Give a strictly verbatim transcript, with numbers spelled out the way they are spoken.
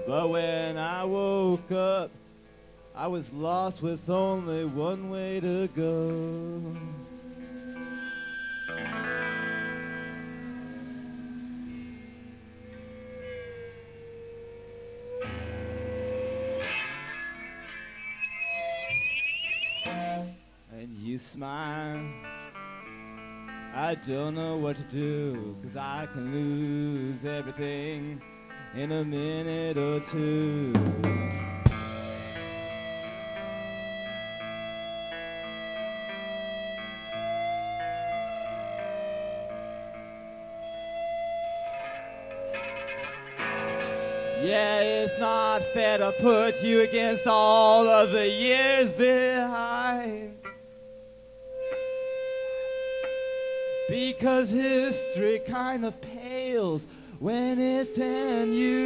But when I woke up, I was lost with only one way to go. And you smile. I don't know what to do, 'cause I can lose everything in a minute or two. Yeah, it's not fair to put you against all of the years behind. Because history kind of pales when it and you